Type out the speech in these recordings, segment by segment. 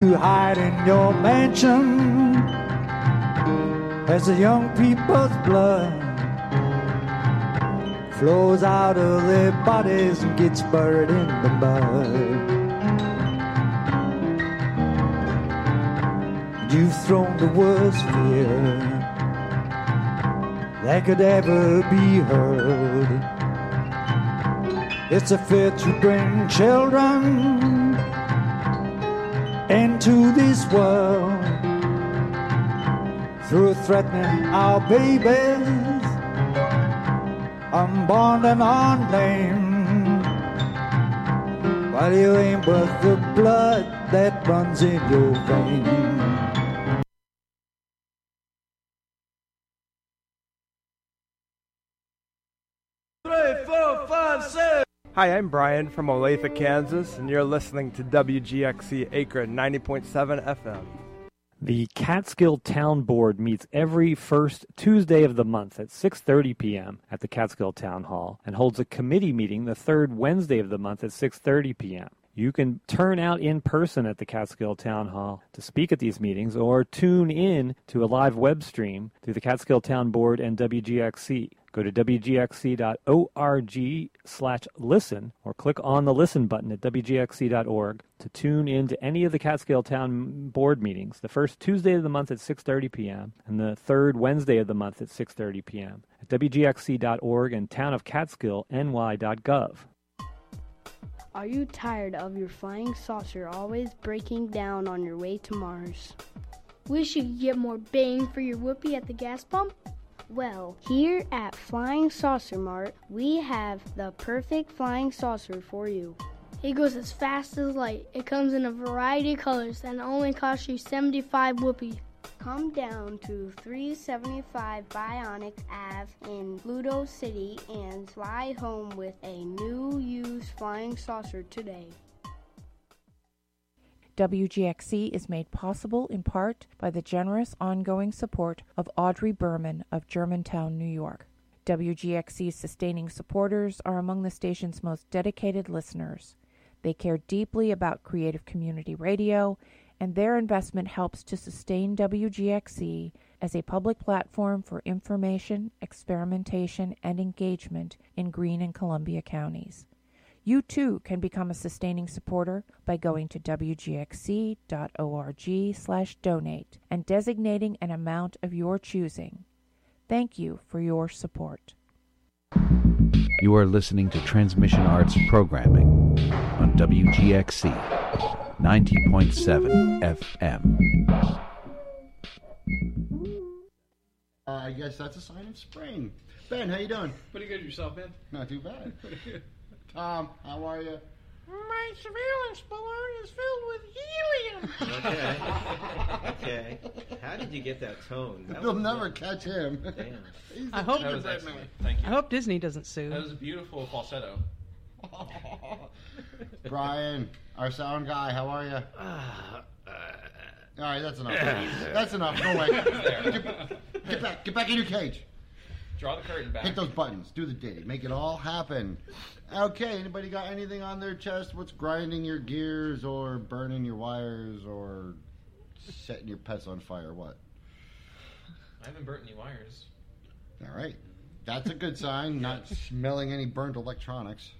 You hide in your mansion as the young people's blood flows out of their bodies and gets buried in the mud. You've thrown the worst fear that could ever be heard. It's a fear to bring children into this world through threatening our babies, unborn and unnamed. While you ain't worth the blood that runs in your veins. Hi, I'm Brian from Olathe, Kansas, and you're listening to WGXC Akron 90.7 FM. The Catskill Town Board meets every first Tuesday of the month at 6:30 p.m. at the Catskill Town Hall and holds a committee meeting the third Wednesday of the month at 6:30 p.m. You can turn out in person at the Catskill Town Hall to speak at these meetings or tune in to a live web stream through the Catskill Town Board and WGXC. Go to wgxc.org/listen or click on the listen button at wgxc.org to tune in to any of the Catskill Town Board meetings, the first Tuesday of the month at 6:30 p.m. and the third Wednesday of the month at 6:30 p.m. at wgxc.org and townofcatskillny.gov. Are you tired of your flying saucer always breaking down on your way to Mars? Wish you could get more bang for your whoopee at the gas pump? Well, here at Flying Saucer Mart, we have the perfect flying saucer for you. It goes as fast as light. It comes in a variety of colors and only costs you 75 whoopee. Come down to 375 Bionic Ave in Pluto City and fly home with a new used flying saucer today. WGXC is made possible in part by the generous ongoing support of Audrey Berman of Germantown, New York. WGXC's sustaining supporters are among the station's most dedicated listeners. They care deeply about creative community radio, and their investment helps to sustain WGXC as a public platform for information, experimentation, and engagement in Greene and Columbia counties. You too can become a sustaining supporter by going to wgxc.org/donate and designating an amount of your choosing. Thank you for your support. You are listening to Transmission Arts Programming on WGXC 90.7 FM. I guess that's a sign of spring. Ben, how you doing? Pretty good yourself, Ben? Not too bad. Tom, how are you? My surveillance balloon is filled with helium. Okay. How did you get that tone? They'll never catch him. Damn. I hope that was excellent. Thank you. I hope Disney doesn't sue. That was a beautiful falsetto. Brian, our sound guy, how are you? All right, that's enough. That's enough. Go away. Get back in your cage. Draw the curtain back. Hit those buttons. Do the ditty. Make it all happen. Okay, anybody got anything on their chest? What's grinding your gears or burning your wires or setting your pets on fire? What? I haven't burnt any wires. All right. That's a good sign. Not smelling any burnt electronics.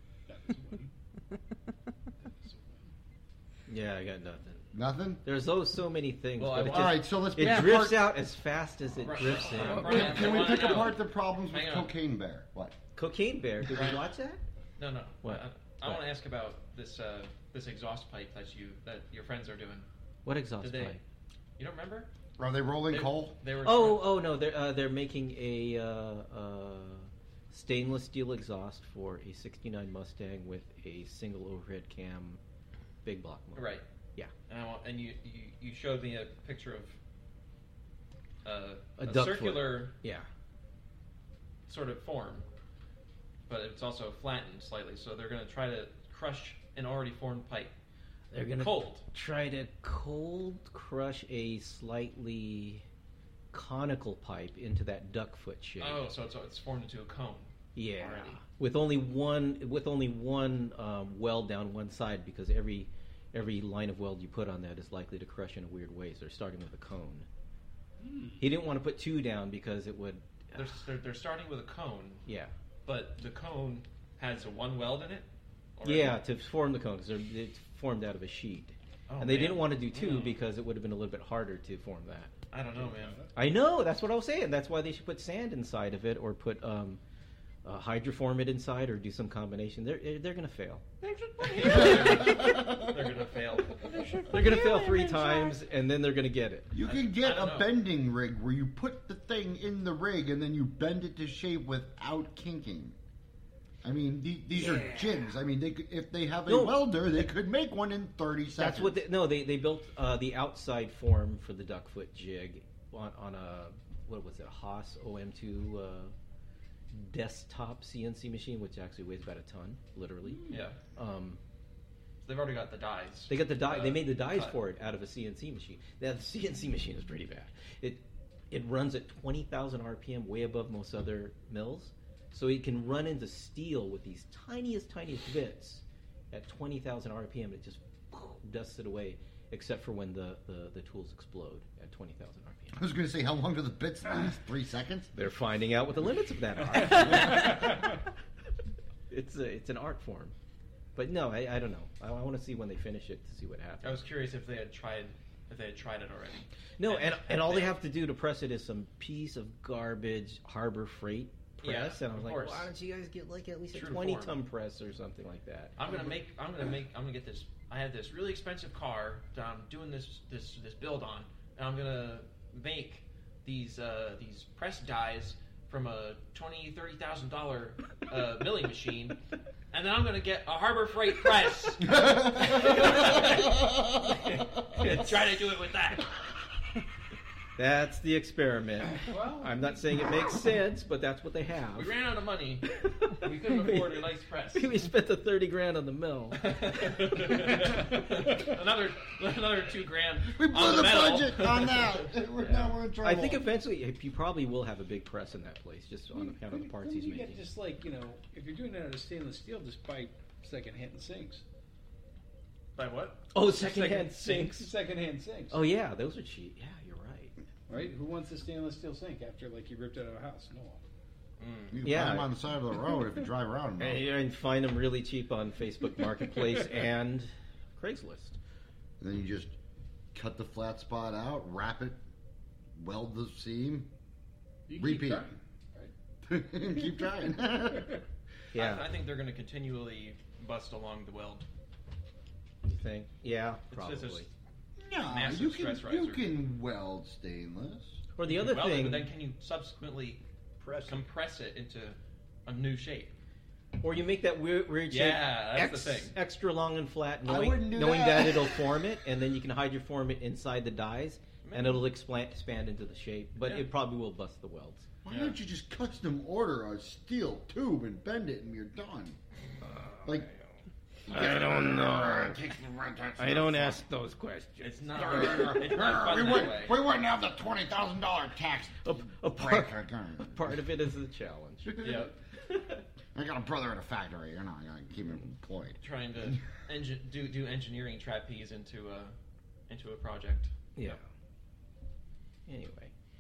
Yeah, I got nothing. Nothing? There's so many things. Well, but all right, so let's it drifts out as fast as it drifts in. Can we pick apart the problems with Cocaine Bear? What? Cocaine Bear? Did we watch that? No. What? I want to ask about this exhaust pipe that your friends are doing. What exhaust pipe? You don't remember? Are they rolling coal? They were. Oh no! They're making a stainless steel exhaust for a '69 Mustang with a single overhead cam, big block motor. Right. Yeah. And you showed me a picture of a circular, sort of form, but it's also flattened slightly. So they're going to try to crush an already formed pipe. They're going to try to cold crush a slightly conical pipe into that duckfoot shape. Oh, so it's formed into a cone. Yeah, already. with only one weld down one side, because every every line of weld you put on that is likely to crush in a weird way. So they're starting with a cone. He didn't want to put 2 down because it would. They're starting with a cone. Yeah. But the cone has a 1 weld in it. Already? Yeah, to form the cone, because it's formed out of a sheet. Oh, and they didn't want to do 2 because it would have been a little bit harder to form that. I don't know, man. I know, that's what I was saying. That's why they should put sand inside of it, or put hydroform it inside, or do some combination. They're going to fail. They're going to fail. They're going to fail 3 times, and then they're going to get it. You can get a bending rig where you put the thing in the rig and then you bend it to shape without kinking. I mean, these are jigs. I mean, they could, if they have a welder, they could make one in 30 seconds. That's what they built the outside form for the duckfoot jig on a, what was it, a Haas OM2 desktop CNC machine, which actually weighs about a ton, literally. Yeah. So they've already got the dies. They got the die. They made the dies for it out of a CNC machine. Now, the CNC machine is pretty bad. It runs at 20,000 RPM, way above most other mills. So it can run into steel with these tiniest bits at 20,000 RPM. And it just dusts it away, except for when the tools explode at 20,000 RPM. I was going to say, how long do the bits last? 3 seconds? They're finding out what the limits of that are. It's an art form. But no, I don't know. I want to see when they finish it to see what happens. I was curious if they had tried it already. No, and all they have to do to press it is some piece of garbage Harbor Freight press, and I was like, why don't you guys get like at least a 20-ton press or something like that? I'm gonna get this. I have this really expensive car that I'm doing this build on, and I'm gonna make these press dies from a $20,000-$30,000 milling machine, and then I'm gonna get a Harbor Freight press and try to do it with that. That's the experiment. Well, I'm not saying it makes sense, but that's what they have. We ran out of money. We couldn't afford a nice press. We spent the $30,000 on the mill. another $2,000. We blew the budget on that. Now we're in trouble. I think eventually you probably will have a big press in that place, just on account of the parts he's making. Get just like, if you're doing it out of stainless steel, just buy second-hand sinks. By what? Oh, second-hand sinks. Second-hand sinks. Oh yeah, those are cheap. Yeah, you're right. Right? Who wants a stainless steel sink after you ripped it out of a house? No one. You can find them on the side of the road if you drive around them. And find them really cheap on Facebook Marketplace and Craigslist. And then you just cut the flat spot out, wrap it, weld the seam, repeat. Keep trying, right? Keep trying. Yeah, I think they're going to continually bust along the weld. You think? Yeah, probably. No, you can weld stainless. Or the other thing, but then can you subsequently compress it into a new shape? Or you make that weird shape. Yeah, that's the thing. Extra long and flat, knowing that it'll form it, and then you can hydroform it inside the dies, and it'll expand into the shape. But it probably will bust the welds. Why don't you just custom order a steel tube and bend it, and you're done? I don't know. I don't ask those questions. It's not fun that we wouldn't have the $20,000 tax. A part of it is the challenge. Yeah. I got a brother at a factory. I gotta keep him employed. Trying to do engineering trapeze into a project. Yeah. Anyway.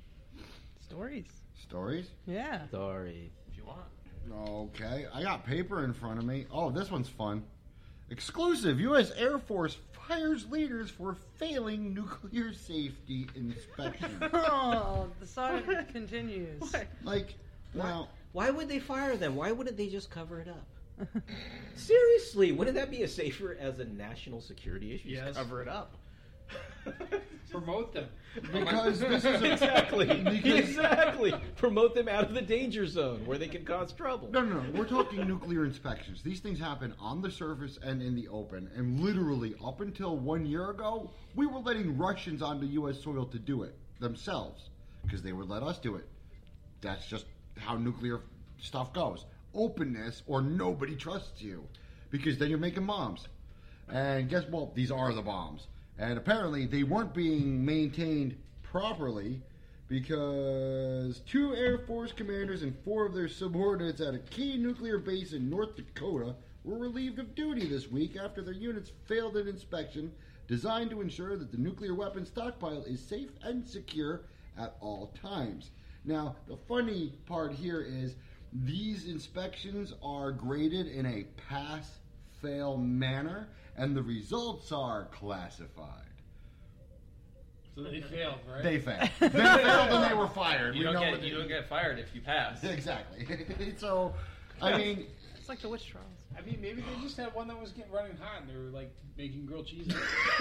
Stories? Yeah. Stories. If you want. Okay. I got paper in front of me. Oh, this one's fun. Exclusive. U.S. Air Force fires leaders for failing nuclear safety inspection. Oh, the saga continues. Why would they fire them? Why wouldn't they just cover it up? Seriously, wouldn't that be as safer as a national security issue? Yes. Just cover it up. Promote them. Because this is exactly. Promote them out of the danger zone where they can cause trouble. No. We're talking nuclear inspections. These things happen on the surface and in the open. And literally, up until 1 year ago, we were letting Russians onto U.S. soil to do it themselves because they would let us do it. That's just how nuclear stuff goes. Openness or nobody trusts you because then you're making bombs. And guess what? These are the bombs. And apparently they weren't being maintained properly because 2 Air Force commanders and 4 of their subordinates at a key nuclear base in North Dakota were relieved of duty this week after their units failed an inspection designed to ensure that the nuclear weapons stockpile is safe and secure at all times. Now, the funny part here is these inspections are graded in a pass-fail manner, and the results are classified. So they failed, right? They failed. They failed and they were fired. You don't get fired if you pass. Exactly. So, I mean... It's like the witch trials. I mean, maybe they just had one that was running hot and they were, like, making grilled cheese.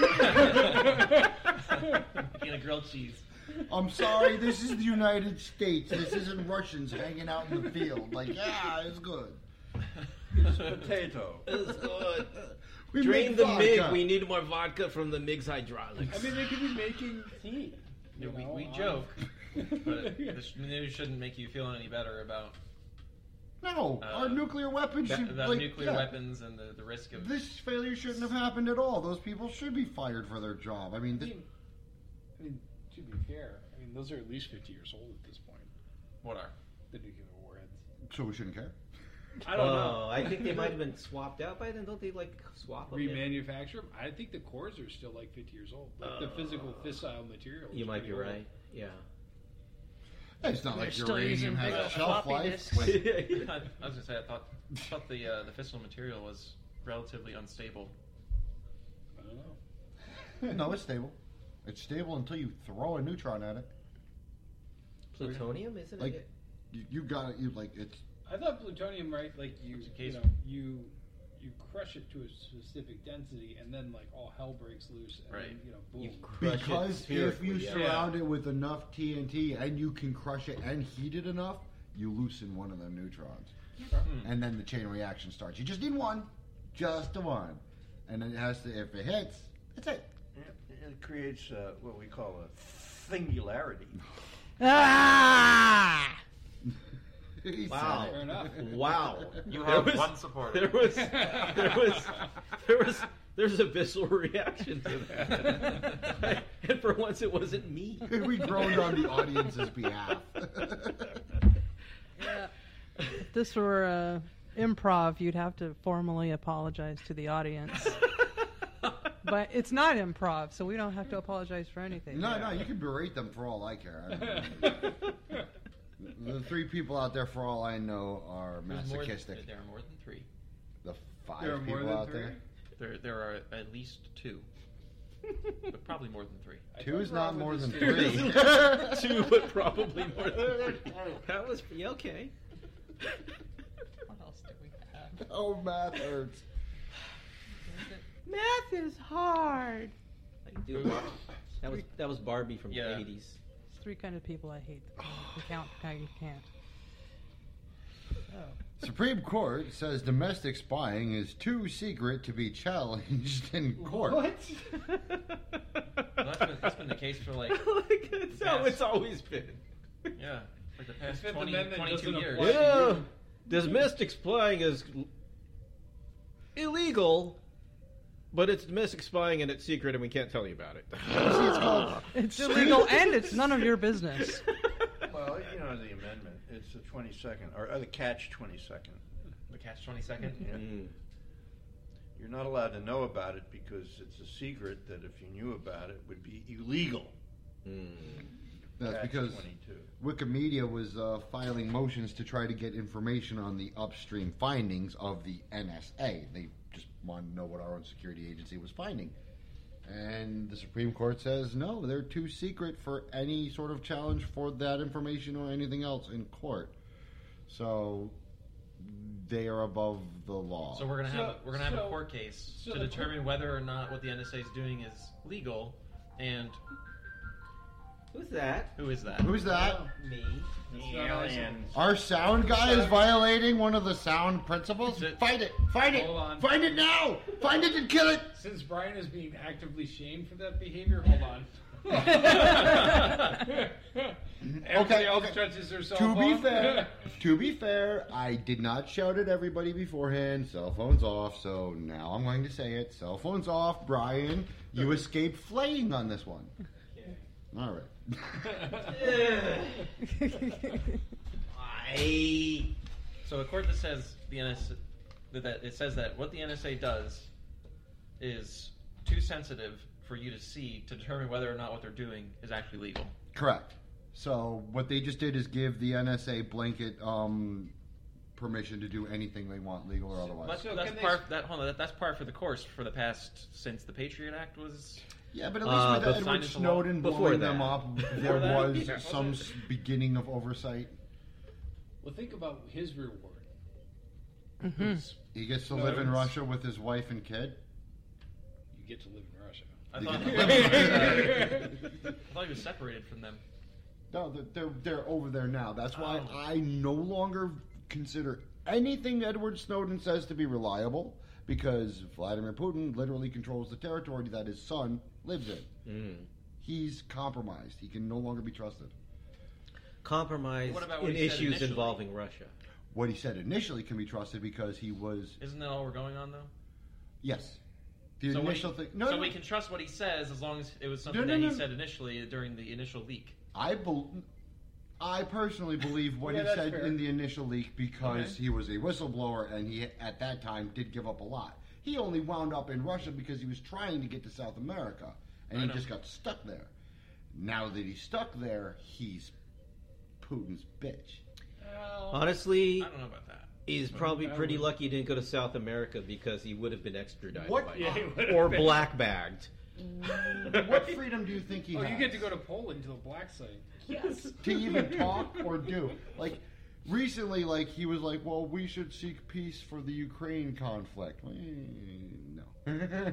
Making a grilled cheese. I'm sorry, this is the United States. This isn't Russians hanging out in the field. Like, yeah, it's good. It's potato. It's good. We Drain make the vodka. MiG. We need more vodka from the MiG's hydraulics. I mean, they could be making tea. Yeah, we joke, but this news shouldn't make you feel any better about... No, our nuclear weapons should... About like, nuclear weapons and the risk of... This failure shouldn't have happened at all. Those people should be fired for their job. I mean, to be fair, I mean, those are at least 50 years old at this point. What are? The nuclear warheads. So we shouldn't care? I don't know. I think they might have been swapped out by then. Don't they, like, swap them? Remanufacture them? I think the cores are still, like, 50 years old. Like, the physical fissile material. You might be right. Yeah. It's not like still using uranium has big a old shelf floppy life. disks. I was gonna say I thought the fissile material was relatively unstable. I don't know. No, it's stable. It's stable until you throw a neutron at it. Plutonium, isn't Like, it? you got it. You like it's. I thought plutonium, right? Like you crush it to a specific density, and then like all hell breaks loose, and then, boom. Because if you surround it with enough TNT and you can crush it and heat it enough, you loosen one of them neutrons, and then the chain reaction starts. You just need one, just one, and then it has to. If it hits, that's it. It creates what we call a singularity. Ah! Wow! Fair enough. Wow! You have one supporter. There's a visceral reaction to that, and for once it wasn't me. We groaned on the audience's behalf. Yeah. If this were improv, you'd have to formally apologize to the audience. But it's not improv, so we don't have to apologize for anything. No, you can berate them for all I care. The three people out there, for all I know, are masochistic. There are more than three. The five There are more people than out three? there? There are at least two, but probably more than three. Two is not more than three. Two, but probably more than three. That was okay. What else did we have? Oh, math hurts. Math is hard. Dude, that was Barbie from the 80s. There's three kind of people I hate. You count how you can't. Supreme Court says domestic spying is too secret to be challenged in court. What? That's been the case for like. That's how it's always been. Yeah, like the past Fifth 20, Amendment 22 doesn't years. apply. Yeah, domestic spying is illegal, but it's domestic spying and it's secret, and we can't tell you about it. It's illegal and it's none of your business. Well, you know, the amendment, it's the 22nd, or the catch 22nd. The catch 22nd? Yeah. You're not allowed to know about it because it's a secret that if you knew about it would be illegal. That's Catch because 22. Wikimedia was filing motions to try to get information on the upstream findings of the NSA. They just wanted to know what our own security agency was finding. And the Supreme Court says, no, they're too secret for any sort of challenge for that information or anything else in court. So they are above the law. So we're gonna have a court case to determine whether or not what the NSA is doing is legal. And who's that? Who is that? Who's that? Me. Aliens. Our sound guy is violating one of the sound principles? Find it! Find it! Hold on. Find it now! Find it and kill it! Since Brian is being actively shamed for that behavior, hold on. Everybody else touches their cell phone. To be fair, I did not shout at everybody beforehand. Cell phones off, so now I'm going to say it. Cell phones off, Brian. You escaped flaying on this one. All right. So a court that says the that it says that what the NSA does is too sensitive for you to see to determine whether or not what they're doing is actually legal. Correct. So what they just did is give the NSA blanket permission to do anything they want, legal or otherwise. That's par for the course for the past since the Patriot Act was. Yeah, but at least with Edward Snowden blowing them up, there was some beginning of oversight. Well, think about his reward. Mm-hmm. He gets to live in Russia with his wife and kid. You get to live in Russia. I thought he was separated from them. No, they're over there now. That's why I no longer consider anything Edward Snowden says to be reliable, because Vladimir Putin literally controls the territory that his son lives in. He's compromised. He can no longer be trusted. Compromised in issues involving Russia. What he said initially can be trusted because he was... Isn't that all we're going on, though? Yes. The initial thing... we can trust what he says as long as it was something that he said initially during the initial leak. I personally believe what he said in the initial leak because he was a whistleblower and he, at that time, did give up a lot. He only wound up in Russia because he was trying to get to South America, and he just got stuck there. Now that he's stuck there, he's Putin's bitch. Honestly, I don't know about that. He's probably pretty lucky he didn't go to South America because he would have been extradited or black bagged. What freedom do you think he has? You get to go to Poland to the black site. Yes. To even talk or do. Like, recently, he was like, well, we should seek peace for the Ukraine conflict. Well, no.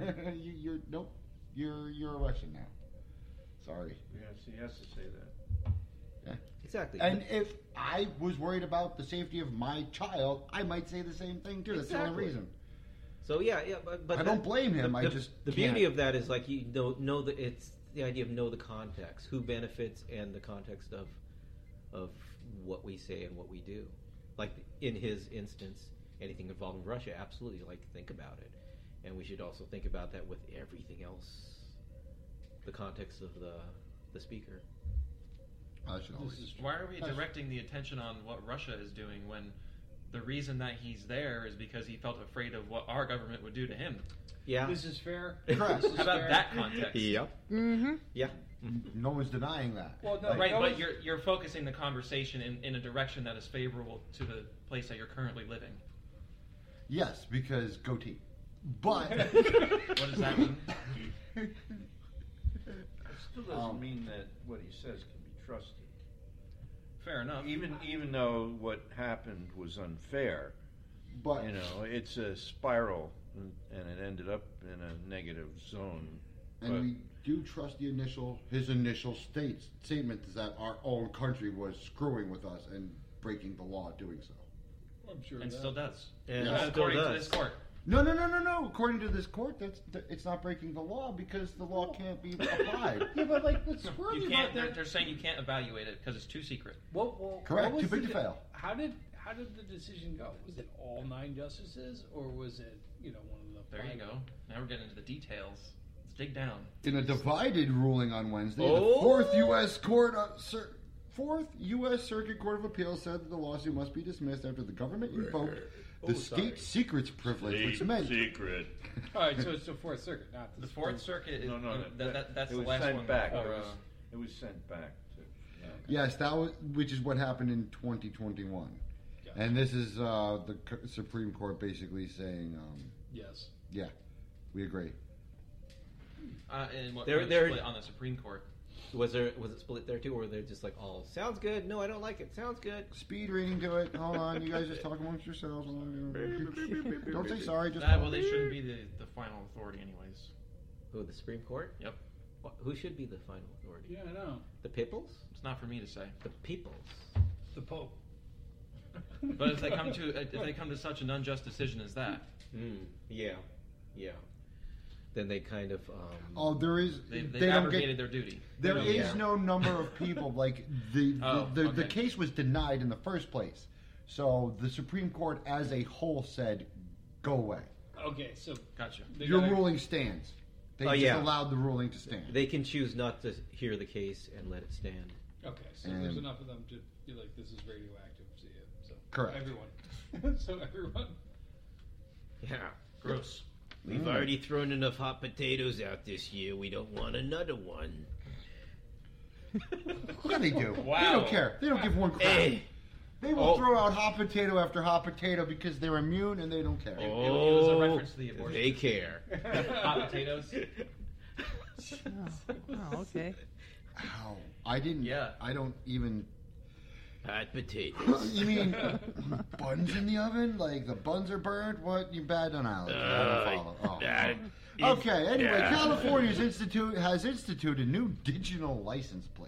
You're a Russian now. Sorry. Yes, he has to say that. Yeah. Exactly. And if I was worried about the safety of my child, I might say the same thing, too. That's the only reason. So yeah, but I don't blame him. The beauty of that is you know that it's the idea of know the context, who benefits, and the context of what we say and what we do. Like in his instance, anything involving Russia, absolutely. Think about it, and we should also think about that with everything else. The context of the speaker. Why are we directing the attention on what Russia is doing when the reason that he's there is because he felt afraid of what our government would do to him? Yeah. This is fair. Correct. How about that context? Yep. Mm-hmm. Yeah. No one's denying that. Well, no, right, but you're focusing the conversation in a direction that is favorable to the place that you're currently living. Yes, because goatee. But what does that mean? It still doesn't mean that what he says can be trusted. Fair enough. Even though what happened was unfair, but it's a spiral, and it ended up in a negative zone. And we do trust his initial statement is that our own country was screwing with us and breaking the law doing so. I'm sure and still does. And according to this court. No. According to this court, it's not breaking the law because the law can't be applied. Yeah, but what's squirrely about that? They're saying you can't evaluate it because it's too secret. Well, correct. Too big to fail. How did the decision go? Was it all 9 justices, or was it one of the? There you go. Now we're getting into the details. Let's dig down. In a divided ruling on Wednesday, the Fourth U.S. Circuit Court of Appeals said that the lawsuit must be dismissed after the government invoked the state secrets privilege, which meant secret. All right, so it's the Fourth Circuit, not the Fourth Circuit. Is, no, that's the last sent one. Back. Before, it was sent back. Yes, which is what happened in 2021, and this is the Supreme Court basically saying, yes, yeah, we agree. And what split on the Supreme Court? Was it split there too, or they're just all sounds good? No, I don't like it. Sounds good. Speed reading to it. Hold on, you guys just talk amongst yourselves. Don't say sorry. Just well, they shouldn't be the final authority, anyways. Who, the Supreme Court? Yep. Who should be the final authority? Yeah, I know. The peoples? It's not for me to say. The peoples. The Pope. But if they come to such an unjust decision as that, yeah. Then they kind of there is they abrogated their duty. There is no number of people the case was denied in the first place, so the Supreme Court as a whole said, "Go away." Okay, so gotcha. Your ruling stands. They just allowed the ruling to stand. They can choose not to hear the case and let it stand. Okay, so there's enough of them to be like, "This is radioactive." See it. So correct. Everyone. So everyone. Yeah. Gross. We've already thrown enough hot potatoes out this year. We don't want another one. Yeah, they do. Wow. They don't care. They don't give one crap. Hey. They will throw out hot potato after hot potato because they're immune and they don't care. It was a reference to the abortion. They care. Hot potatoes. Oh, okay. Ow. I didn't. Yeah. I don't even. Hot potatoes. You mean buns in the oven? Like the buns are burnt? What? You bad on allergy. I don't follow. Oh. Okay, anyway, California's has instituted new digital license plates.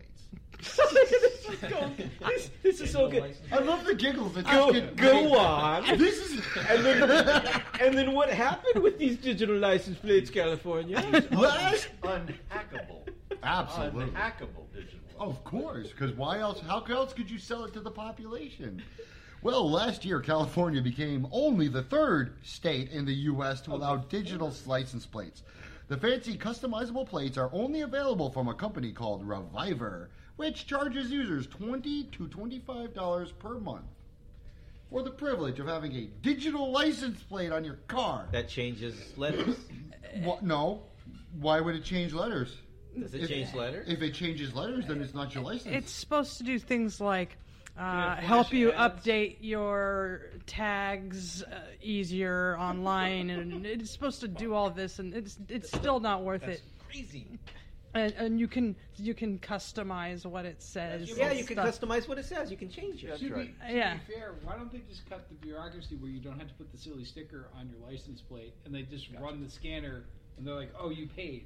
This is so good. I love the giggles. Go on. This is and then what happened with these digital license plates, California? Unhackable. Absolutely. Unhackable digital. Of course, because why else? How else could you sell it to the population? Well, last year, California became only the third state in the U.S. to allow digital license plates. The fancy customizable plates are only available from a company called Reviver, which charges users $20 to $25 per month for the privilege of having a digital license plate on your car. That changes letters. No. Why would it change letters? Does it change letters? If it changes letters, then it's not your license. It's supposed to do things like help you update your tags easier online, and it's supposed to do all this, and it's still not worth it. Crazy. And you can customize what it says. Yeah, you can customize what it says. You can change it. To be Yeah. fair, why don't they just cut the bureaucracy where you don't have to put the silly sticker on your license plate, and they just run the scanner, and they're like, "Oh, you paid."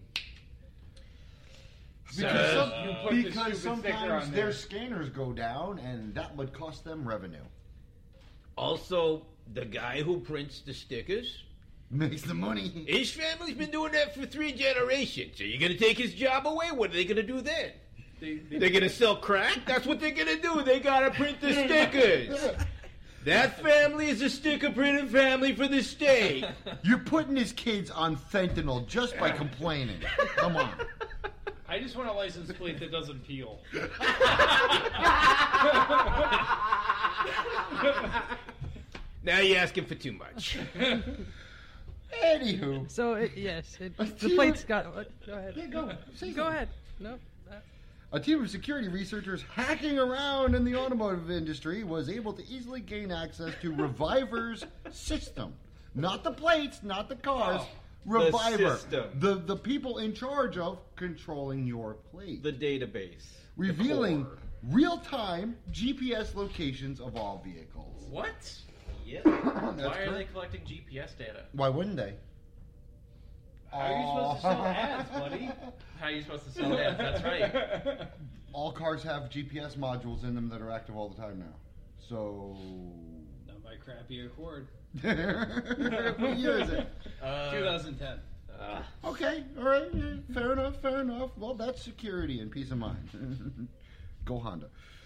Because sometimes their scanners go down, and that would cost them revenue. Also, the guy who prints the stickers makes the money. His family's been doing that for 3 generations. Are you going to take his job away? What are they going to do then? They're going to sell crack? That's what they're going to do. They got to print the stickers. That family is a sticker printing family for the state. You're putting his kids on fentanyl just by complaining. Come on. I just want a license plate that doesn't peel. Now you're asking for too much. Anywho. So, the plate's got... Go ahead. Yeah, go. Go ahead. No. A team of security researchers hacking around in the automotive industry was able to easily gain access to Reviver's system. Not the plates, not the cars. Reviver. The people in charge of controlling your plate. The database. Revealing real-time GPS locations of all vehicles. What? Yeah. Why are they collecting GPS data? Why wouldn't they? How are you supposed to sell ads, buddy? How are you supposed to sell ads? That's right. All cars have GPS modules in them that are active all the time now. So... Not my crappy Accord. What year is it? 2010. Okay, all right. Fair enough. Well, that's security and peace of mind. Go Honda.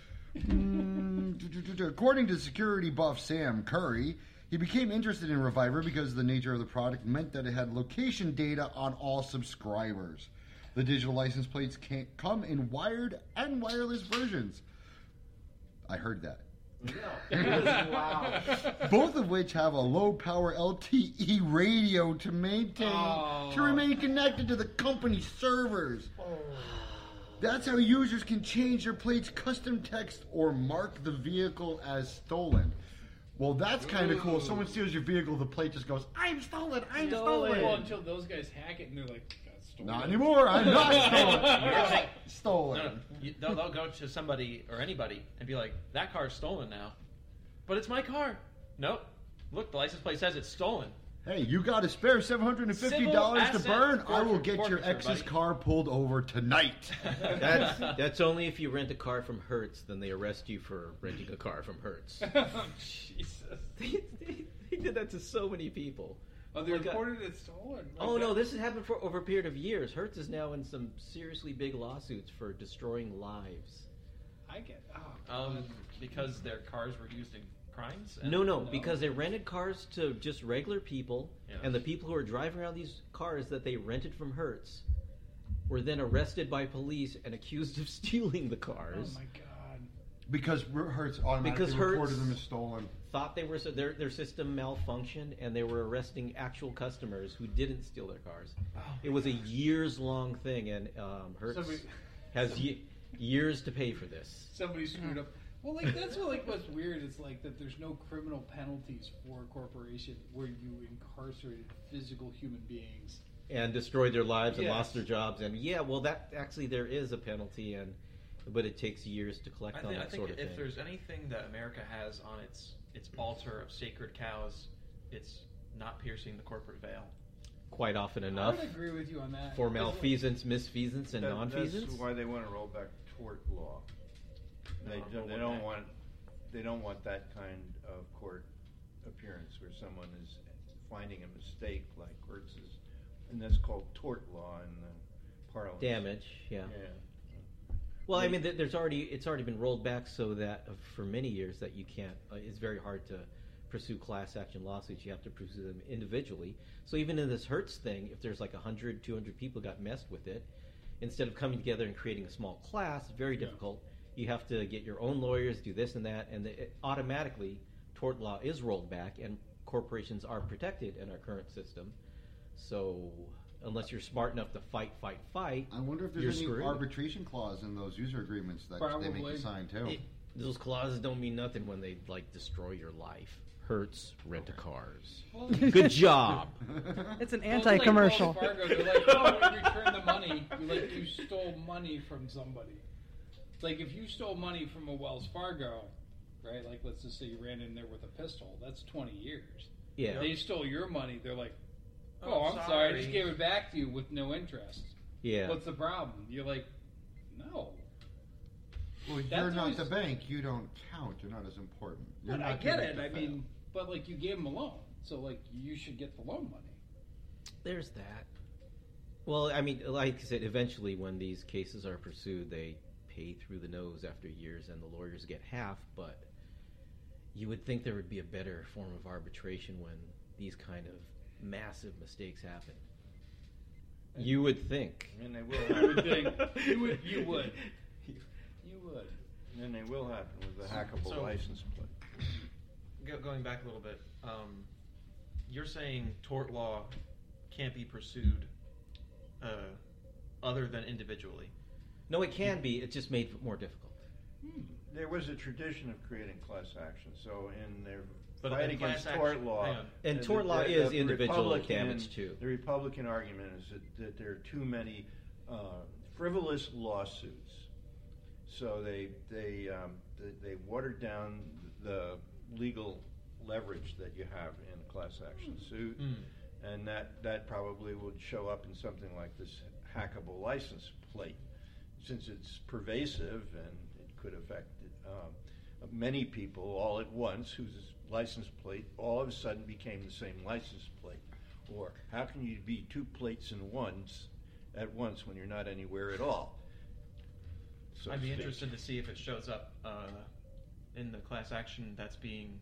According to security buff Sam Curry, he became interested in Reviver because the nature of the product meant that it had location data on all subscribers. The digital license plates can come in wired and wireless versions. I heard that. Wow. Both of which have a low-power LTE radio to remain connected to the company's servers. That's how users can change their plate's custom text or mark the vehicle as stolen. Well, that's kind of cool. Someone steals your vehicle, the plate just goes, "I'm stolen, I'm stolen." Well, until those guys hack it and they're like, "That's stolen." Not anymore. I'm not stolen. No, they'll go to somebody or anybody and be like, "That car's stolen now," but it's my car. Nope. Look, the license plate says it's stolen. Hey, you got a spare $750 to burn? I will get your ex's car pulled over tonight. That's only if you rent a car from Hertz. Then they arrest you for renting a car from Hertz. Jesus. They did that to so many people. Oh, they reported it stolen. No, this has happened for over a period of years. Hertz is now in some seriously big lawsuits for destroying lives. I get because their cars were used in crimes? No, because they rented cars to just regular people, and the people who were driving around these cars that they rented from Hertz were then arrested by police and accused of stealing the cars. Oh my god. Because Hertz automatically reported them as stolen. thought their system malfunctioned, and they were arresting actual customers who didn't steal their cars. It was a years-long thing, and Hertz has years to pay for this. Somebody screwed up. Well, like that's what's weird. It's like that there's no criminal penalties for a corporation where you incarcerated physical human beings and destroyed their lives and lost their jobs. And that actually there is a penalty, but it takes years to collect on that sort of thing. If there's anything that America has on its altar of sacred cows, it's not piercing the corporate veil. Quite often enough. I would agree with you on that. For malfeasance, misfeasance, and nonfeasance. That's why they want to roll back tort law. They don't want that kind of court appearance where someone is finding a mistake like Hertz's, and that's called tort law in the parlance. Damage, yeah. Well, I mean, it's already been rolled back so that for many years that you can't. It's very hard to pursue class action lawsuits. You have to pursue them individually. So even in this Hertz thing, if there's like 100, 200 people got messed with it, instead of coming together and creating a small class, very difficult. You have to get your own lawyers, do this and that, and automatically tort law is rolled back, and corporations are protected in our current system. So unless you're smart enough to fight, I wonder if there's any arbitration clause in those user agreements that they make you sign too. Those clauses don't mean nothing when they destroy your life. Hertz Rent-A-Cars. Good job. It's an anti-commercial. Like Fargo, they're like, oh, when you return the money, you stole money from somebody. Like if you stole money from a Wells Fargo, right? Like let's just say you ran in there with a pistol. That's 20 years. Yeah. They stole your money. They're like, oh, I'm sorry. I just gave it back to you with no interest. Yeah. What's the problem? You're like, no. Well, you're not the bank. You don't count. You're not as important. But I get it. I mean, but like you gave them a loan, so like you should get the loan money. There's that. Well, I mean, like I said, eventually when these cases are pursued, they pay through the nose after years, and the lawyers get half. But you would think there would be a better form of arbitration when these kind of massive mistakes happen. You would think. And they will. You would think. You would. And then they will happen with the hackable license plate. Going back a little bit, you're saying tort law can't be pursued other than individually. No, it can be. It's just made more difficult. There was a tradition of creating class action. So in their But fight against tort law, and tort law is individual damage too. The Republican argument is that there are too many frivolous lawsuits. So they watered down the legal leverage that you have in a class action suit, and that probably would show up in something like this hackable license plate, since it's pervasive and it could affect many people all at once whose license plate all of a sudden became the same license plate. Or how can you be two plates at once when you're not anywhere at all? So I'd be interested to see if it shows up in the class action that's being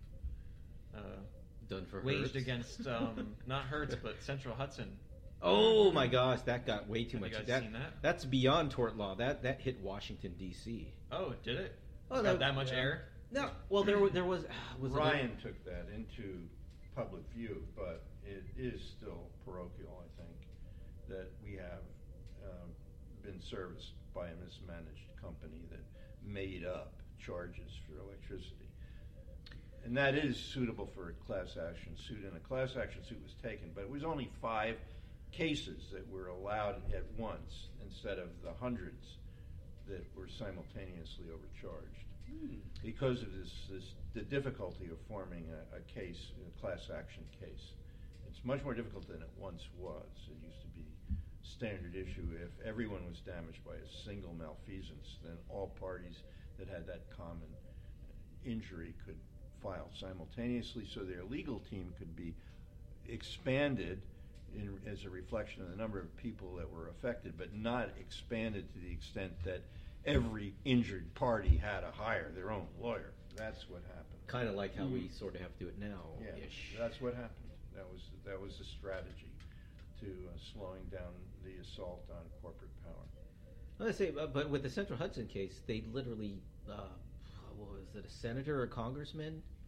done for waged Hertz. Against not Hertz but Central Hudson. Oh my gosh, that got way too much. You guys seen that? That's beyond tort law. That hit Washington D.C. Oh, did it? Oh, that much air? No. Well, there was Ryan took that into public view, but it is still parochial. I think that we have been serviced by a mismanaged company that made up charges for electricity. And that is suitable for a class action suit, and a class action suit was taken, but it was only 5 cases that were allowed at once instead of the hundreds that were simultaneously overcharged. Because of the difficulty of forming a case, a class action case. It's much more difficult than it once was. It used to be standard issue. If everyone was damaged by a single malfeasance, then all parties that had that common injury could file simultaneously, so their legal team could be expanded as a reflection of the number of people that were affected, but not expanded to the extent that every injured party had to hire their own lawyer. That's what happened. Kind of like how we sort of have to do it now. Yeah, that's what happened. That was the strategy to slowing down the assault on corporate power. I say, but with the Central Hudson case, they literally, what was it, a senator or congressman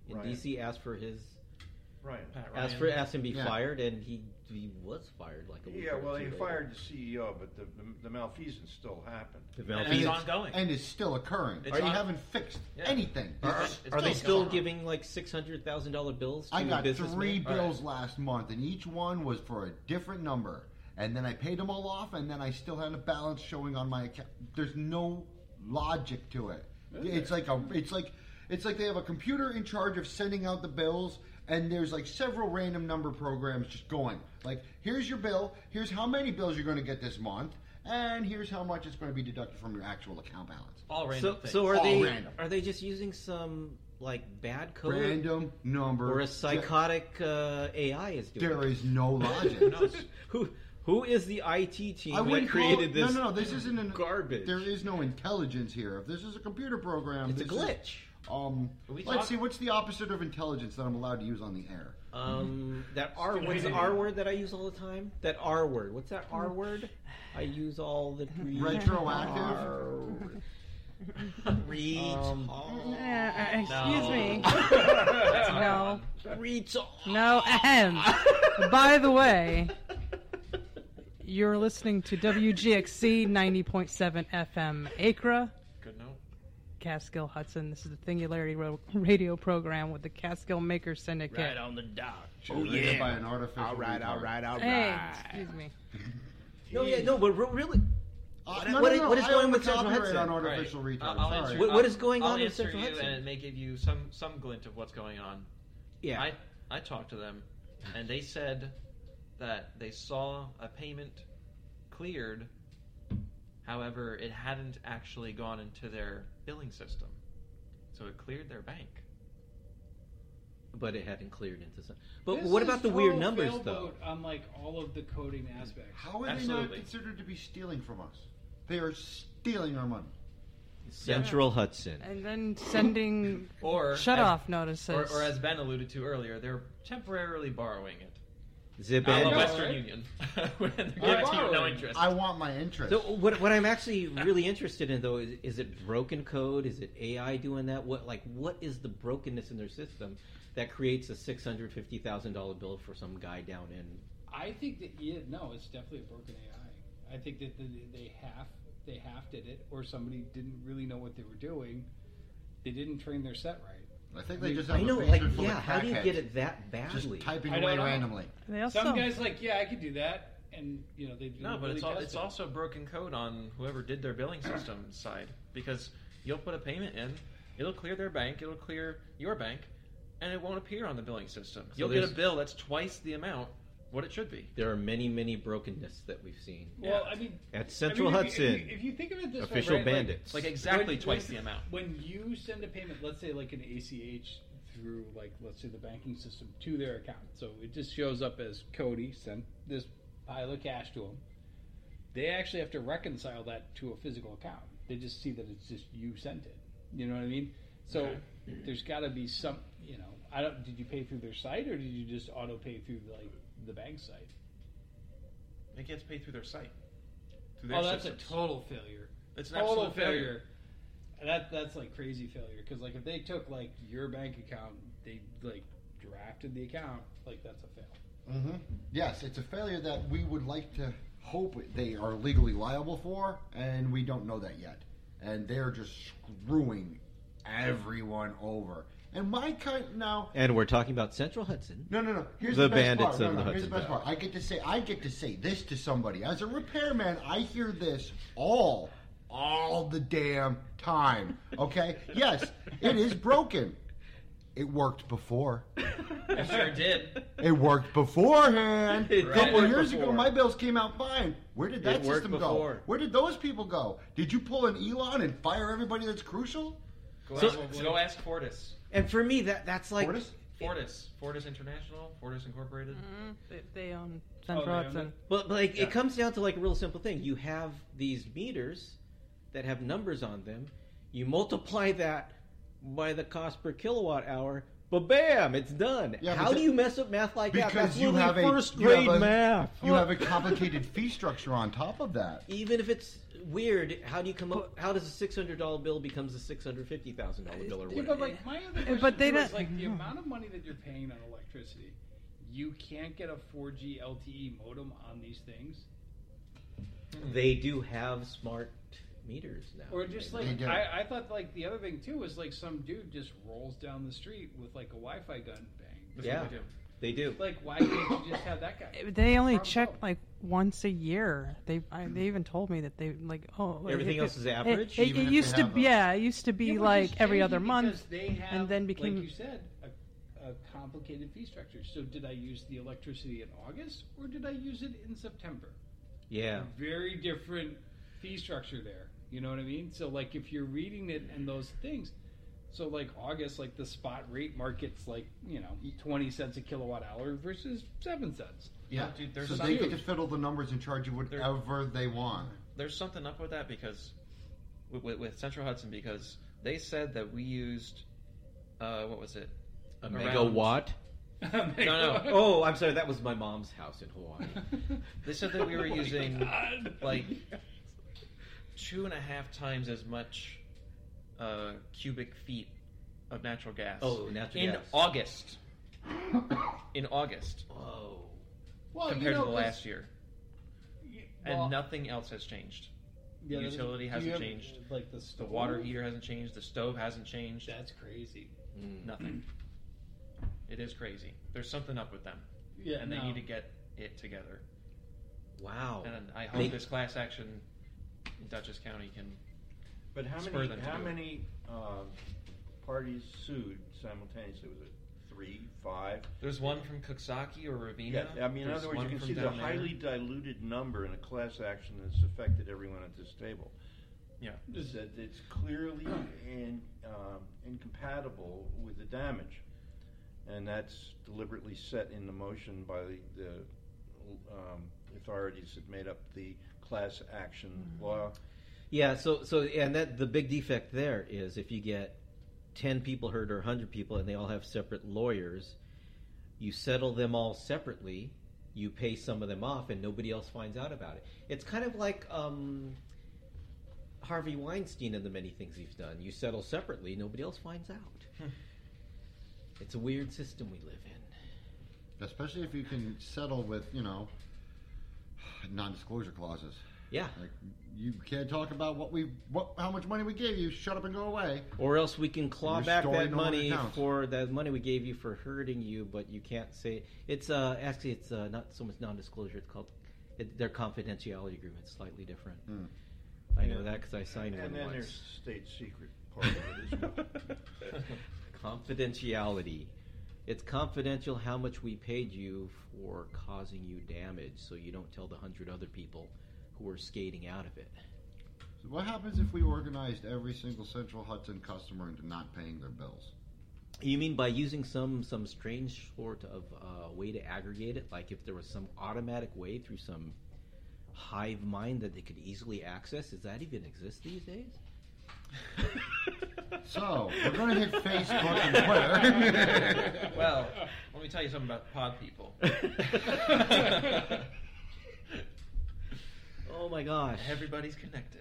in Ryan. DC asked for his Ryan. asked him to be fired, and he was fired like a week. Yeah, or well, two he later. fired the CEO, but the malfeasance still happened. And it's ongoing. And it's still occurring. They haven't fixed anything. Are they still giving like $600,000 bills to I got businessmen? 3 bills last month, and each one was for a different number. And then I paid them all off, and then I still had a balance showing on my account. There's no logic to it. It's like they have a computer in charge of sending out the bills, and there's like several random number programs just going. Like, here's your bill, here's how many bills you're going to get this month, and here's how much it's going to be deducted from your actual account balance. All random things. So random. Are they just using some like bad code? Random number. Or a psychotic AI is doing There it? is no logic. Who is the IT team I that wouldn't created call it, this? No, this isn't garbage. There is no intelligence here. If this is a computer program, It's a this is- glitch. Let's see. What's the opposite of intelligence that I'm allowed to use on the air? That R. What's the R word that I use all the time? That R word. What's that R word? I use all the time. Retroactive. Excuse me. No. No. Ahem. By the way, you're listening to WGXC 90.7 FM Acra. Good note. Catskill Hudson. This is the Singularity radio program with the Catskill Makers Syndicate. Right on the dot. Should we make it by an artificial All right. Hey, excuse me. No, but really. What is I going own with the Central copyright Hudson? on artificial Right. retards. I'll Sorry. answer, What is going I'll on with answer Central you, Hudson? and it may give you some glint of what's going on. Yeah. I talked to them, and they said that they saw a payment cleared. However, it hadn't actually gone into their billing system, so it cleared their bank. But it hadn't cleared into some. But This what is about the weird total numbers, failboat though? On like all of the coding aspects. How are they not considered to be stealing from us? They are stealing our money. Central Hudson. And then sending Or shut-off notices. Or as Ben alluded to earlier, they're temporarily borrowing it. Zip a in. la Western Union. When they're giving to you no interest. I want my interest. So what I'm actually really interested in, though, is it broken code? Is it AI doing that? What is the brokenness in their system that creates a $650,000 bill for some guy down in? I think that it's definitely a broken AI. I think that they half did it, or somebody didn't really know what they were doing. They didn't train their set right. I think they just I have know, a like, basement full yeah, of how do you crackheads get it that badly? Just typing I away don't know. randomly. Some guys like, I could do that, and they didn't No, but really it's also broken code on whoever did their billing system side, because you'll put a payment in, it'll clear their bank, it'll clear your bank, and it won't appear on the billing system. You'll get a bill that's twice the amount what it should be. There are many brokenness that we've seen. Well, I mean, at Central Hudson, if you think of it this official way, right, bandits, like exactly twice the amount. When you send a payment, let's say like an ACH through, like, let's say the banking system to their account, so it just shows up as Cody sent this pile of cash to them. They actually have to reconcile that to a physical account. They just see that it's just you sent it. You know what I mean? So there's got to be some. Did you pay through their site, or did you just auto pay through the bank site? It gets paid through their site. That's a total failure. It's an absolute failure. That's like crazy failure, because like if they took like your bank account, they like drafted the account, like that's a fail. Mm-hmm. Yes, it's a failure that we would like to hope they are legally liable for, and we don't know that yet. And they're just screwing everyone over. And and we're talking about Central Hudson. No. Here's the the best bandits part. of the Here's Hudson the best part. I get to say this to somebody as a repairman. I hear this all the damn time. Okay? Yes, it is broken. It worked before. It sure did. It worked beforehand. It A couple did. years ago, my bills came out fine. Where did that It worked system before. go? Where did those people go? Did you pull an Elon and fire everybody that's crucial? Go ask Fortis. And for me, that's like Fortis International, Fortis Incorporated. They own Central Hudson. But it comes down to like a real simple thing. You have these meters that have numbers on them. You multiply that by the cost per kilowatt hour. But bam, it's done. Yeah, How do you mess up math like that? Because That's you have first grade math. You have a complicated fee structure on top of that. Even if it's weird, how do you come up? How does a $600 bill becomes a $650,000 bill or Yeah, whatever? but like my other question But they too is, don't- like the amount of money that you're paying on electricity, you can't get a 4G LTE modem on these things. They do have smart meters now. Or just They like do. I thought like the other thing too is like some dude just rolls down the street with like a Wi-Fi gun, bang. Yeah, they do. Like why can't you just have that guy? They only check like once a year. They even told me that they like Everything else is average? It Even if used they to have a- yeah, it used to be Yeah, but like it's every changing other month, because they have, and then became like you said, a complicated fee structure. So did I use the electricity in August or did I use it in September? Yeah. A very different fee structure there. You know what I mean? So like if you're reading it and those things, so like August, like the spot rate market's like 20 cents a kilowatt hour versus 7 cents. Yeah, dude, there's so some- they get to fiddle the numbers and charge you whatever they want. There's something up with that because with Central Hudson, because they said that we used what was it? A megawatt? No. Oh, I'm sorry. That was my mom's house in Hawaii. They said that we were Oh my using God. like 2.5 times as much cubic feet of natural gas. Oh, natural gas. August. In August. Oh. Well, compared to the 'cause- last year. well- And nothing else has changed. Yeah, the utility do you hasn't have, changed. like the The water stove? heater hasn't changed. The stove hasn't changed. That's crazy. Nothing. It is crazy. There's something up with them. Yeah, and they no. need to get it together. Wow. And I hope this class action in Dutchess County can But how spur them to do it. many parties sued simultaneously? Was it 3, 5? There's one from Coxsackie or Ravina. Yeah, I mean, in There's other words, one you can from see the down there. highly diluted number in a class action that's affected everyone at this table. Yeah. Is that it's clearly incompatible with the damage, and that's deliberately set in the motion by the authorities that made up the class action law. Yeah, so and that the big defect there is if you get 10 people hurt or 100 people and they all have separate lawyers, you settle them all separately, you pay some of them off, and nobody else finds out about it. It's kind of like Harvey Weinstein and the many things he's done. You settle separately, nobody else finds out. It's a weird system we live in. Especially if you can settle with, non-disclosure clauses. Yeah. Like, you can't talk about how much money we gave you. Shut up and go away. Or else we can claw Your back story that no longer money counts. for that money we gave you for hurting you, but you can't say it's actually it's not so much non-disclosure. It's called their confidentiality agreement. Slightly different. I know that because I signed one And then once. there's state secret part of it as well. Confidentiality. It's confidential how much we paid you for causing you damage, so you don't tell the 100 other people who are skating out of it. So what happens if we organized every single Central Hudson customer into not paying their bills? You mean by using some strange sort of way to aggregate it? Like if there was some automatic way through some hive mind that they could easily access? Does that even exist these days? So, we're going to hit Facebook and Twitter. Well, let me tell you something about pod people. Oh my gosh. Everybody's connected.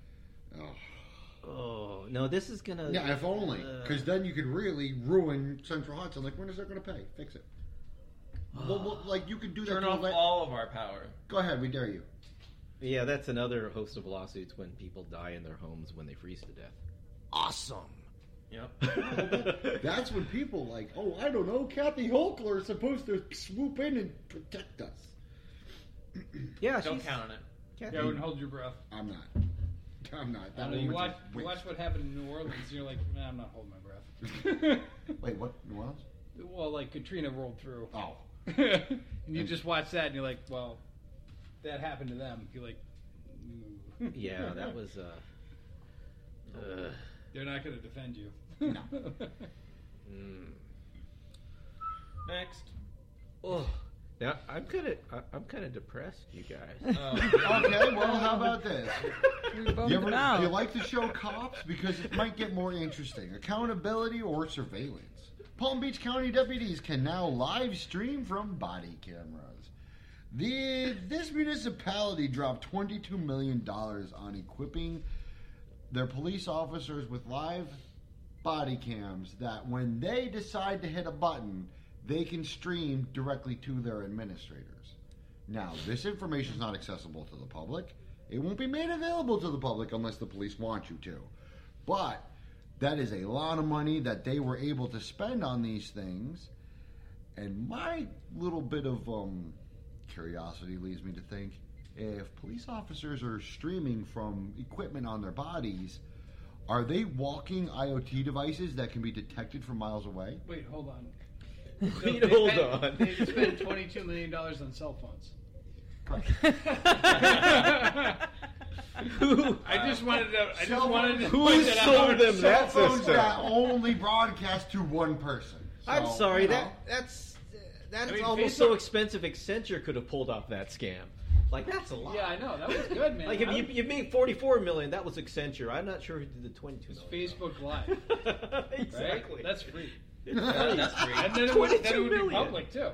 Oh, no, this is going to... Yeah, if only. Because then you could really ruin Central Hudson. Like, when is that going to pay? Fix it. Well, like, you could do that. Turn off all of our power. Go ahead, we dare you. Yeah, that's another host of lawsuits when people die in their homes when they freeze to death. Awesome. Yep. That's when people like, oh, I don't know, Kathy Hochler is supposed to swoop in and protect us. Yeah, Don't count on it. Yeah, I wouldn't hold your breath. I'm not. I That know, you woman's watch a witch. what happened in New Orleans, and you're like, nah, I'm not holding my breath. Wait, what? New Orleans? Well, like Katrina rolled through. Oh. And you just watch that, and you're like, well, that happened to them. You're like, ooh. Yeah, that was... They're not going to defend you. No. Next. Oh, now I'm kind of depressed, you guys. Okay, well, how about this? We Do both you know. like the show Cops? Because it might get more interesting. Accountability or surveillance? Palm Beach County deputies can now live stream from body cameras. This municipality dropped $22 million on equipping their police officers with live body cams that when they decide to hit a button, they can stream directly to their administrators. Now, this information is not accessible to the public. It won't be made available to the public unless the police want you to. But that is a lot of money that they were able to spend on these things. And my little bit of curiosity leads me to think, if police officers are streaming from equipment on their bodies, are they walking IoT devices that can be detected from miles away? Wait, hold on. Wait, hold on. They spent $22 million on cell phones. I just wanted to. Who sold them that cell phones system? that only broadcast to one person. I'm So, sorry, you know. that's I mean, almost Facebook- so expensive. Accenture could have pulled off that scam. Like, that's a lot. Yeah, I know. That was good, man. Like, if you made $44 million, that was Accenture. I'm not sure who did the $22 million. Facebook Live. Exactly. Right? That's free. That's free. And then it would be public, too.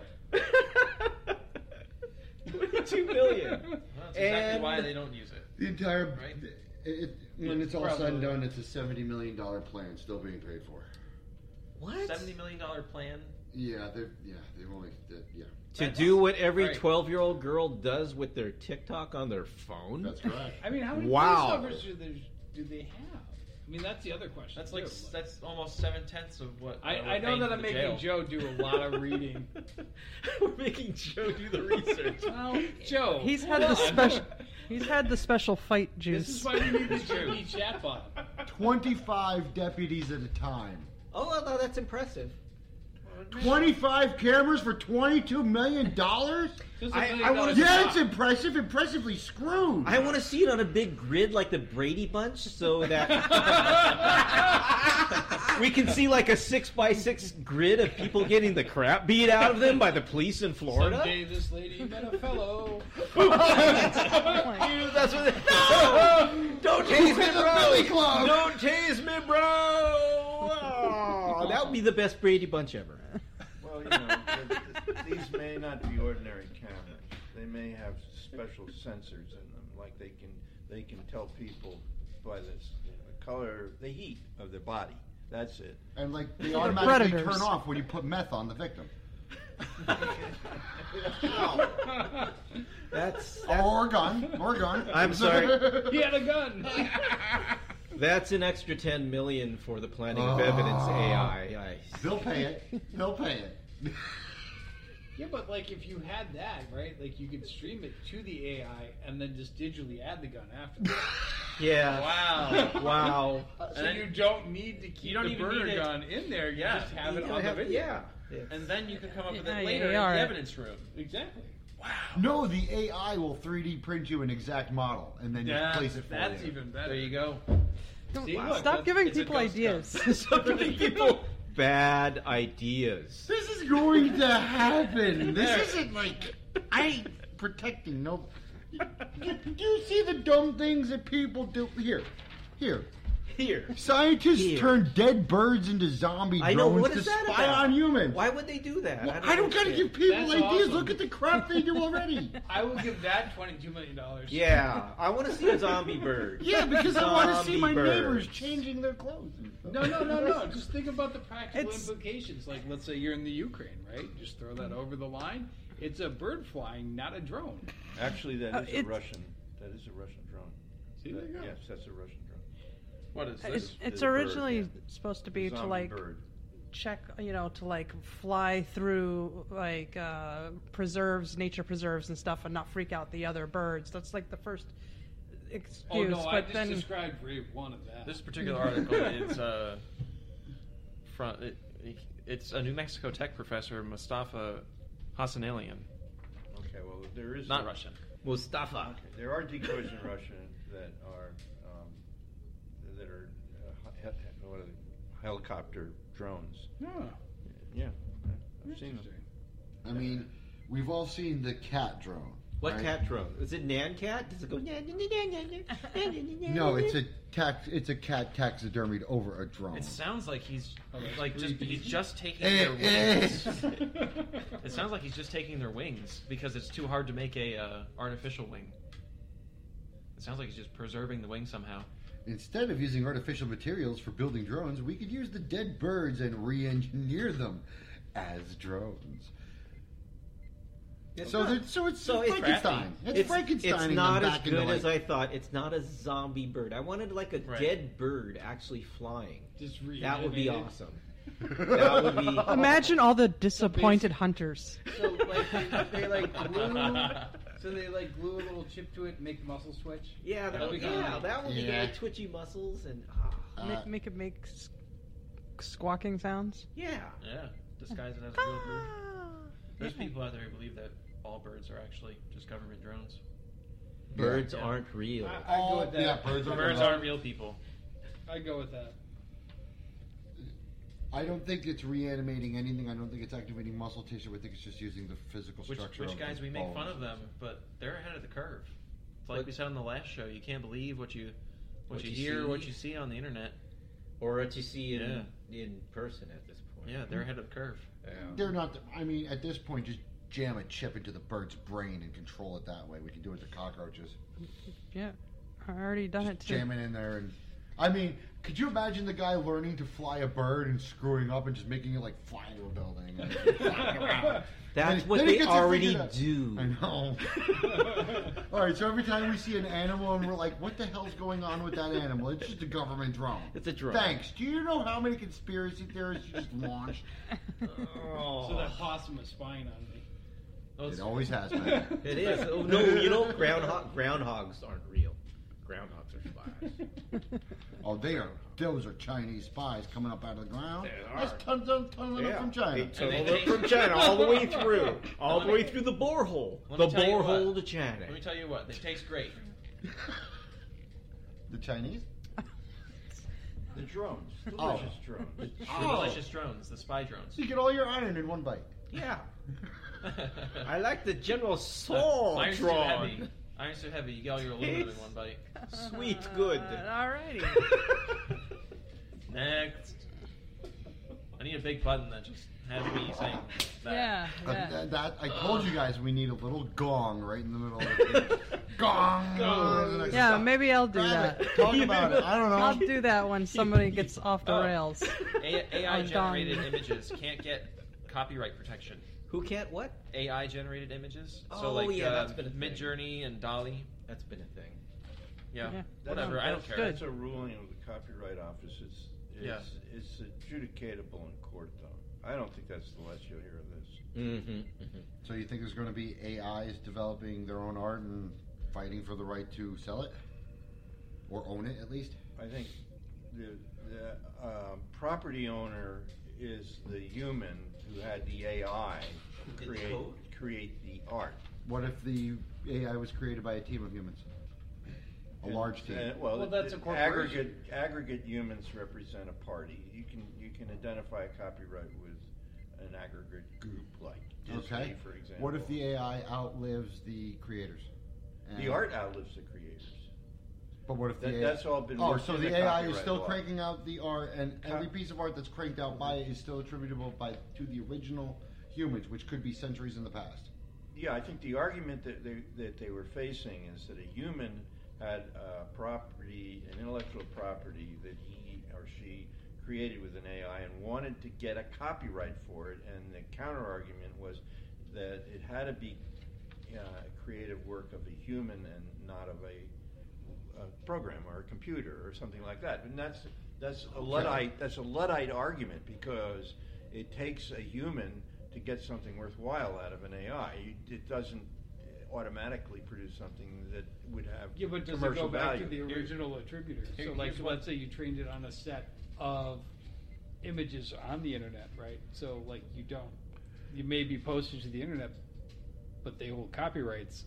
$22 million. Well, that's exactly why they don't use it. The entire, Right? when it's all said and done, it's a $70 million plan still being paid for. What? $70 million plan? Yeah, they've only, yeah. To do what every 12-year-old girl does with their TikTok on their phone? That's correct. I mean, how many Wow. police officers do they have? I mean, that's the other question. That's too. like that's almost 7/10 of what. I know that I'm making Joe do a lot of reading. We're making Joe do the research. Well, Joe, He's had the special. He's had the special fight juice. This is why we need this GP chatbot. 25 deputies at a time. Oh, no, that's impressive. 25 cameras for $22 million? I want to. Yeah, it's impressive. Impressively screwed. I want to see it on a big grid like the Brady Bunch, so that we can see like a 6x6 grid of people getting the crap beat out of them by the police in Florida. Someday this lady met a fellow. That's what. No! Don't tase me, the bro! Billy Club! Don't tase me, bro! Oh, that would be the best Brady Bunch ever. Well, you know, these may not be ordinary cameras. They may have special sensors in them, like they can tell people by the color, the heat of their body. That's it. And like they They're automatically predators. turn off when you put meth on the victim. That's Or gun. I'm sorry. He had a gun. That's an extra $10 million for the planning of evidence AI. They'll pay it. They'll pay it. Yeah, but like if you had that, right? Like you could stream it to the AI and then just digitally add the gun after that. Yeah. Wow. Wow. So you don't need to keep You don't the even burner need it. gun in there. You Yeah. just have You it gotta on the have- video. yeah. And then you can come up with Yeah, it later AR. in the evidence room. Exactly. No, the AI will 3D print you an exact model and then just place it for That's you. even better. There you go. See, Wow. look, Stop giving it's a people ghost ideas. Stop giving people bad ideas. This is going to happen. This isn't like I ain't protecting no. Do you see the dumb things that people do? Here. Scientists Here. turn dead birds into zombie I know, drones what to is that spy about? on humans. Why would they do that? Well, I don't gotta understand. give people That's ideas. awesome. Look at the crap they do already. I will give that $22 million. Yeah, I want to see a zombie bird. Yeah, because I want to see Zombie my birds. neighbors changing their clothes. No. Just think about the practical implications. Like, let's say you're in the Ukraine, right? Just throw that over the line. It's a bird flying, not a drone. Actually, that is a it's- Russian. That is a Russian drone. See, there you go. Yes, that's a Russian drone. What is this? It's the bird, originally yeah. supposed to be to Zombie like bird. check, to like fly through like nature preserves and stuff, and not freak out the other birds. That's like the first excuse. Oh no, but I just then described Rave 1 of that. This particular article is it's a New Mexico Tech professor, Mustafa Hassanalian. Okay, well, there is Not Russian. Mustafa. Okay, there are decoys in Russia that are what are they? Helicopter drones. Yeah, I've seen them. I mean, we've all seen the cat drone. What Right. cat drone? Is it Nan Cat? Does it go? No, it's a cat taxidermied over a drone. It sounds like he's just taking their wings. It sounds like he's just taking their wings because it's too hard to make a artificial wing. It sounds like he's just preserving the wing somehow. Instead of using artificial materials for building drones, we could use the dead birds and re-engineer them as drones. So it's Frankenstein. It's Frankenstein. It's not as good as I thought. It's not a zombie bird. I wanted like a dead bird actually flying. That would be awesome. That would be. Imagine all the disappointed hunters. So like they like glue. So they like glue a little chip to it and make the muscles twitch. Yeah, that would be good. Twitchy muscles and make it make squawking sounds. Yeah. Disguise it as a real bird. There's people out there who believe that all birds are actually just government drones. Birds aren't real. I go with that. Yeah, birds aren't real people. I go with that. I don't think it's reanimating anything. I don't think it's activating muscle tissue. I think it's just using the physical structure. Which guys, we make fun of them, but they're ahead of the curve. It's like we said on the last show. You can't believe what you hear, what you see on the internet, or what you see in person at this point. Yeah, they're ahead of the curve. Yeah. They're not. I mean, at this point, just jam a chip into the bird's brain and control it that way. We can do it to cockroaches. Yeah, I already done it too. Jam it in there, and I mean, could you imagine the guy learning to fly a bird and screwing up and just making it like flying to a building? And flying around. That's what they already do. I know. All right, so every time we see an animal and we're like, what the hell's going on with that animal? It's just a government drone. It's a drone. Thanks. Do you know how many conspiracy theorists you just launched? So that possum is spying on me. It always has been. It is. Oh, no, you know, groundhogs aren't real. Groundhogs are spies. Oh, those are Chinese spies coming up out of the ground. There's tons of them from China. From China, all the way through. All the way through the borehole. The borehole to China. Let me tell you what, they taste great. The Chinese? The drones. Delicious drones. The delicious drones, the spy drones. So you get all your iron in one bite. Yeah. I like the General Saw Iron's drone. too heavy. Iron's too heavy. You get all your aluminum in one bite. Sweet, good. Alrighty. Next. I need a big button that just has me saying that. Yeah. I told you guys we need a little gong right in the middle of it. Gong! Yeah, maybe I'll do that. Talk about it. I don't know. I'll do that when somebody gets off the rails. AI-generated images can't get copyright protection. Who can't what? AI-generated images. Oh, that's been a thing. Midjourney and DALL-E. That's been a thing. Yeah. Whatever. I don't care. That's a ruling of the Copyright Office. It's adjudicatable in court, though. I don't think that's the last you'll hear of this. So you think there's going to be AIs developing their own art and fighting for the right to sell it? Or own it, at least? I think the property owner is the human who had the AI create the art. What if the AI was created by a team of humans? A large team. Well, that's a corporation. Aggregate humans represent a party. You can identify a copyright with an aggregate group like Disney, for example. What if the AI outlives the creators? The art outlives the creators. But what if that's all been? So the AI is still cranking out the art, and every piece of art that's cranked out by it is still attributable to the original humans, which could be centuries in the past. Yeah, I think the argument that they were facing is that a human had an intellectual property that he or she created with an AI and wanted to get a copyright for it, and the counter argument was that it had to be a creative work of a human and not of a program or a computer or something like that. And that's a Luddite argument, because it takes a human to get something worthwhile out of an AI. It doesn't automatically produce something that would have but does commercial it go back value. to the original attributor? So, like, let's say you trained it on a set of images on the internet, right? So, like, you may be posted to the internet, but they hold copyrights.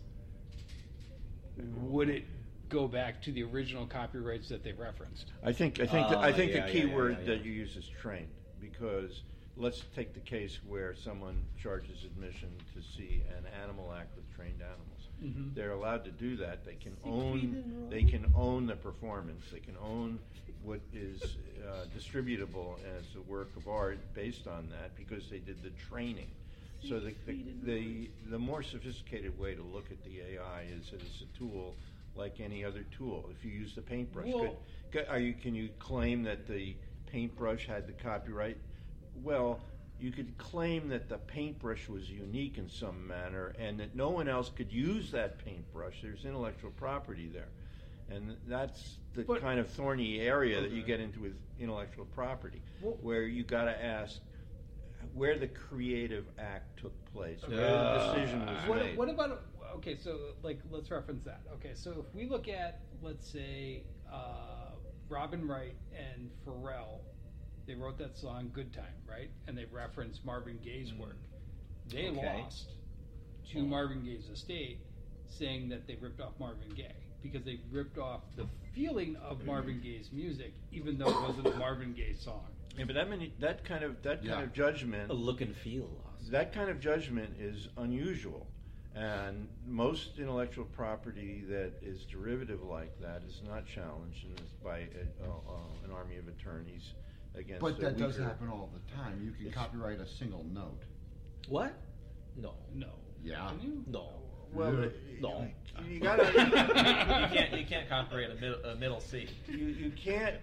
Would it go back to the original copyrights that they referenced? I think the key word that you use is trained, because let's take the case where someone charges admission to see an animal act with trained animals. Mm-hmm. They're allowed to do that. They can own the performance. They can own what is distributable as a work of art based on that because they did the training. So the more sophisticated way to look at the AI is that it's a tool like any other tool. If you use the paintbrush, can you claim that the paintbrush had the copyright? Well, you could claim that the paintbrush was unique in some manner and that no one else could use that paintbrush. There's intellectual property there. And that's the kind of thorny area that you get into with intellectual property, where you got to ask where the creative act took place, where the decision was made. What about, okay, so let's reference that. Okay, so if we look at, let's say, Robin Wright and Pharrell, they wrote that song Good Time, right? And they referenced Marvin Gaye's work. They lost to Marvin Gaye's estate saying that they ripped off Marvin Gaye because they ripped off the feeling of Marvin Gaye's music, even though it wasn't a Marvin Gaye song. Yeah, but that kind of judgment, a look and feel loss. That kind of judgment is unusual, and most intellectual property that is derivative like that is not challenged by an army of attorneys against. But that does happen all the time. You can copyright a single note. What? No. Yeah. Can you? No. Well, no. You gotta. You can't copyright a middle C. You can't.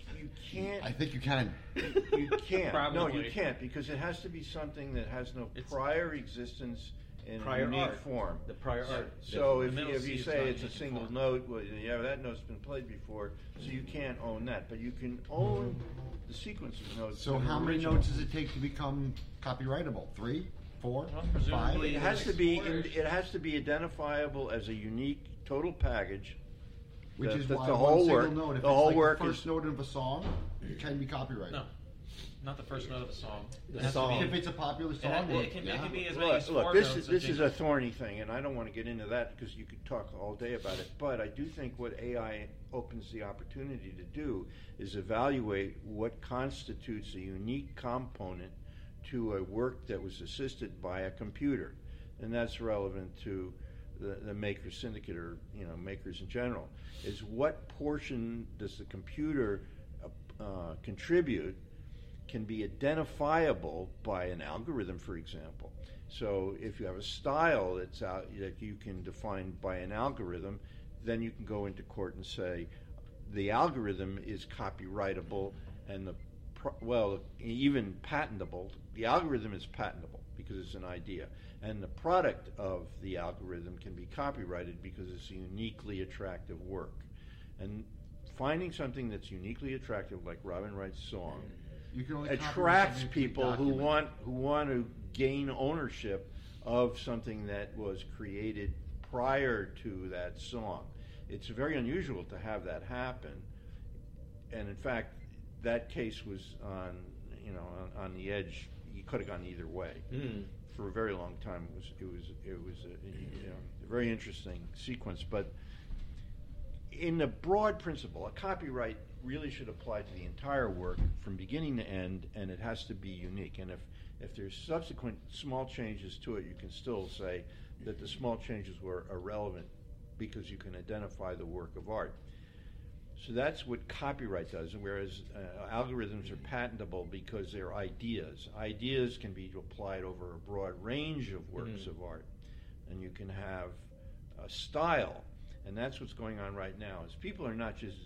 I think you can. You can't. Probably. No, you can't because it has to be something that has no prior existence in a unique form. The prior art. So if you say it's a single note, well, that note's been played before, so you can't own that, but you can own the sequence of notes. So how many notes does it take to become copyrightable? 3, 4, 5? It has to be identifiable as a unique total package. Which is why the whole one work, single note, if the it's whole like work the first note of a song, it can be copyrighted. No, not the first note of a song. If it's a popular song, it can be as many as 4 look, notes. This is a thorny thing, and I don't want to get into that because you could talk all day about it. But I do think what AI opens the opportunity to do is evaluate what constitutes a unique component to a work that was assisted by a computer, and that's relevant to the Maker Syndicate or makers in general. Is what portion does the computer contribute can be identifiable by an algorithm, for example. So if you have a style that's out that you can define by an algorithm, then you can go into court and say the algorithm is copyrightable and even patentable. The algorithm is patentable because it's an idea, and the product of the algorithm can be copyrighted because it's a uniquely attractive work. And finding something that's uniquely attractive, like Robin Wright's song, attracts people who want to gain ownership of something that was created prior to that song. It's very unusual to have that happen, and in fact, that case was on the edge. You could have gone either way. For a very long time. It was a very interesting sequence. But in the broad principle, a copyright really should apply to the entire work from beginning to end, and it has to be unique. And if there's subsequent small changes to it, you can still say that the small changes were irrelevant because you can identify the work of art. So that's what copyright does, and whereas algorithms are patentable because they're ideas. Ideas can be applied over a broad range of works of art, and you can have a style, and that's what's going on right now. Is people are not just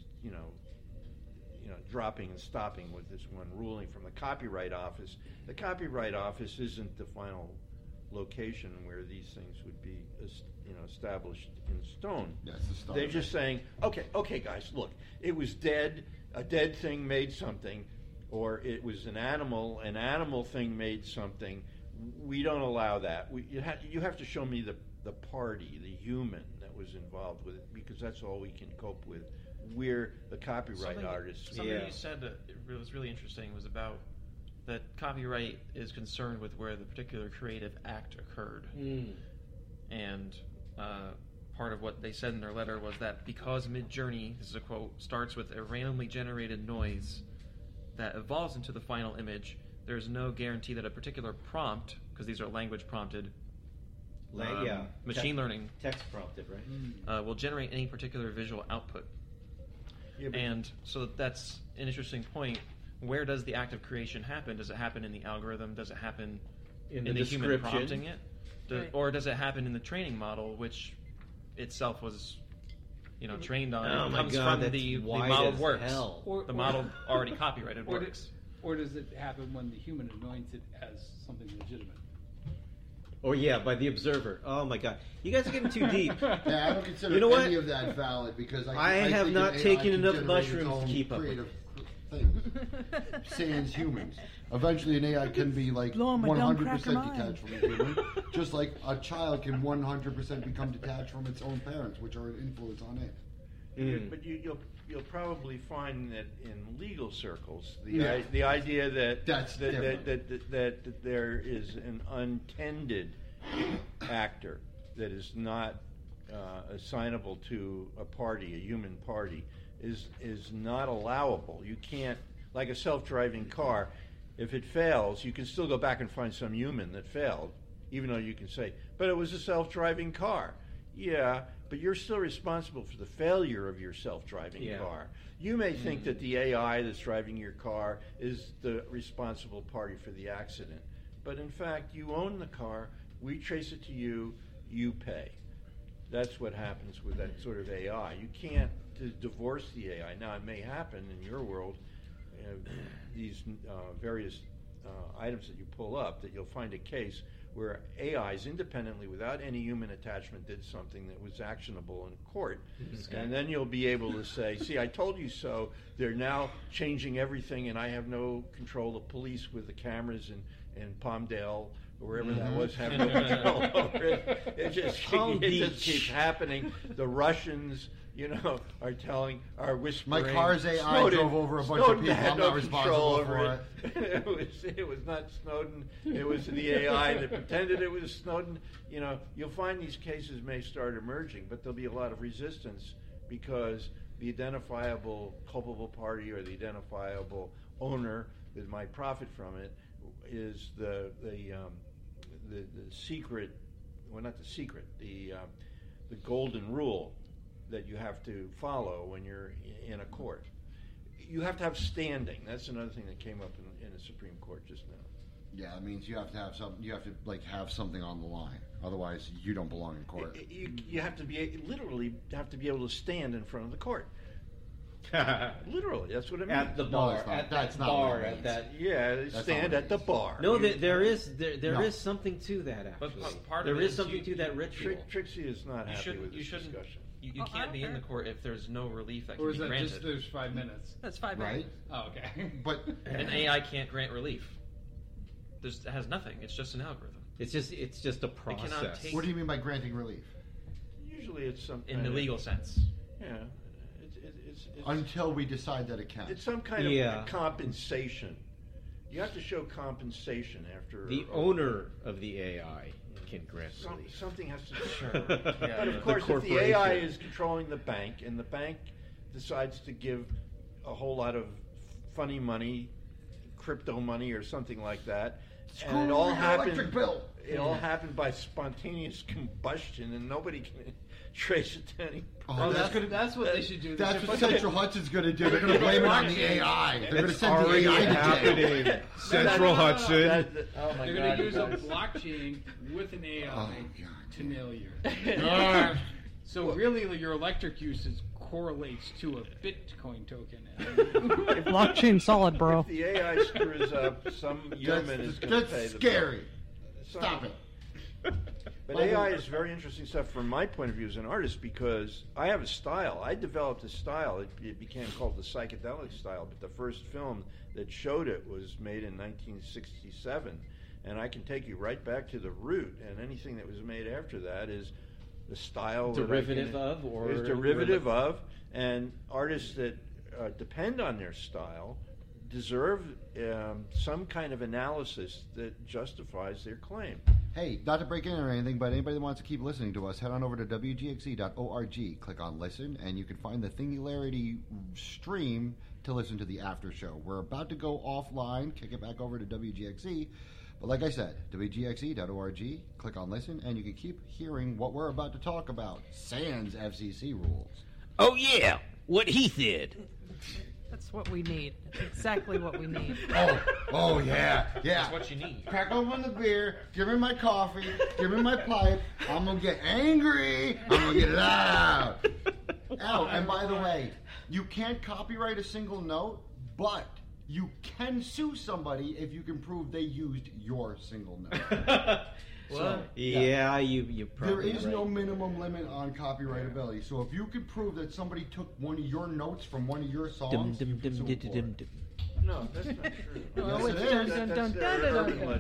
dropping and stopping with this one ruling from the Copyright Office. The Copyright Office isn't the final location where these things would be established in stone. Yes, the They're just saying, okay, guys, look, it was dead. A dead thing made something, or it was an animal thing made something. We don't allow that. You have to show me the party, the human that was involved with it, because that's all we can cope with. We're the copyright artists. Something you said that was really interesting was about that copyright is concerned with where the particular creative act occurred. And part of what they said in their letter was that because Midjourney, this is a quote, starts with a randomly generated noise that evolves into the final image, there's no guarantee that a particular prompt, because these are language prompted, Machine learning. Text prompted, right? Will generate any particular visual output. Yeah, and so that's an interesting point. Where does the act of creation happen? Does it happen in the algorithm? Does it happen in the human prompting it? Or does it happen in the training model, which itself was, trained on? Oh it my comes God, from the model works. Or, the model already copyrighted works. Or does it happen when the human anoints it as something legitimate? Oh yeah, by the observer. Oh my God, you guys are getting too deep. Yeah, I don't consider any of that valid because I have think not AI taken can enough generate its mushrooms own to keep up with creative things. Sans humans. Eventually, an AI can be like 100% detached from a human, just like a child can 100% become detached from its own parents, which are an influence on it. But you'll probably find that in legal circles, the idea that that there is an untended actor that is not assignable to a party, a human party, is not allowable. You can't, like a self-driving car, if it fails, you can still go back and find some human that failed, even though you can say, but it was a self-driving car. Yeah, but you're still responsible for the failure of your self-driving car. You may think that the AI that's driving your car is the responsible party for the accident. But in fact, you own the car, we trace it to you, you pay. That's what happens with that sort of AI. You can't divorce the AI. Now, it may happen in your world, these various items that you pull up, that you'll find a case where AIs independently, without any human attachment, did something that was actionable in court. And then you'll be able to say, see, I told you so. They're now changing everything, and I have no control. The police with the cameras in Palmdale, or wherever that was, have no control over it. It just keeps happening. The Russians, are whispering. My car's AI drove over a bunch of people. I'm not responsible for it. It was not Snowden. It was the AI that pretended it was Snowden. You'll find these cases may start emerging, but there'll be a lot of resistance because the identifiable culpable party or the identifiable owner that might profit from it is the secret. Well, not the secret. The golden rule that you have to follow when you're in a court. You have to have standing. That's another thing that came up in the Supreme Court just now. Yeah, it means you have to have something. You have to have something on the line. Otherwise, you don't belong in court. You have to be literally be able to stand in front of the court. Literally, that's what it means. At the bar, stand at the bar. No, there is something to that. Actually, but part there of it is something to that ritual. Trixie is not happy with this discussion. You can't be in the court if there's no relief that can or be is that granted. Just there's 5 minutes? That's 5 minutes. Oh, okay. But an AI can't grant relief. It has nothing. It's just an algorithm. It's just a process. It cannot take. What do you mean by granting relief? Usually, it's some in the legal sense. Yeah. It's until we decide that it counts. It's some kind of compensation. You have to show compensation after the owner of the AI can grant relief. Something has to be shown. But of course, if the AI is controlling the bank and the bank decides to give a whole lot of funny money, crypto money or something like that, and it all happened. It all happened by spontaneous combustion, and nobody can trace it to any. That's what they should do. That's what Central Hudson's going to do. They're going to blame it on the AI. They're going to send the AI to jail. Central Hudson. They're going to use a blockchain with an AI to nail you. So really, your electric usage correlates to a Bitcoin token. Blockchain solid, bro. If the AI screws up, some human is going to pay the bill. That's scary. Stop it. But AI is very interesting stuff from my point of view as an artist because I have a style. I developed a style. It became called the psychedelic style, but the first film that showed it was made in 1967. And I can take you right back to the root, and anything that was made after that is the style. Derivative of? Or is derivative of, and artists that depend on their style deserve some kind of analysis that justifies their claim. Hey, not to break in or anything, but anybody that wants to keep listening to us, head on over to WGXE.org, click on Listen, and you can find the Thingularity stream to listen to the after show. We're about to go offline, kick it back over to WGXE, But like I said, WGXE.org, click on listen, and you can keep hearing what we're about to talk about. Sans FCC rules. Oh, yeah, what he said. That's what we need. That's exactly what we need. Oh, yeah. That's what you need. Crack open the beer, give me my coffee, give me my pipe. I'm going to get angry. I'm going to get it out. And by the way, you can't copyright a single note, but you can sue somebody if you can prove they used your single note. You probably There is no minimum limit on copyrightability. So if you can prove that somebody took one of your notes from one of your songs, you can sue them for it. No, that's not true. Yes, it is. Dun, dun, dun, dun, dun, dun.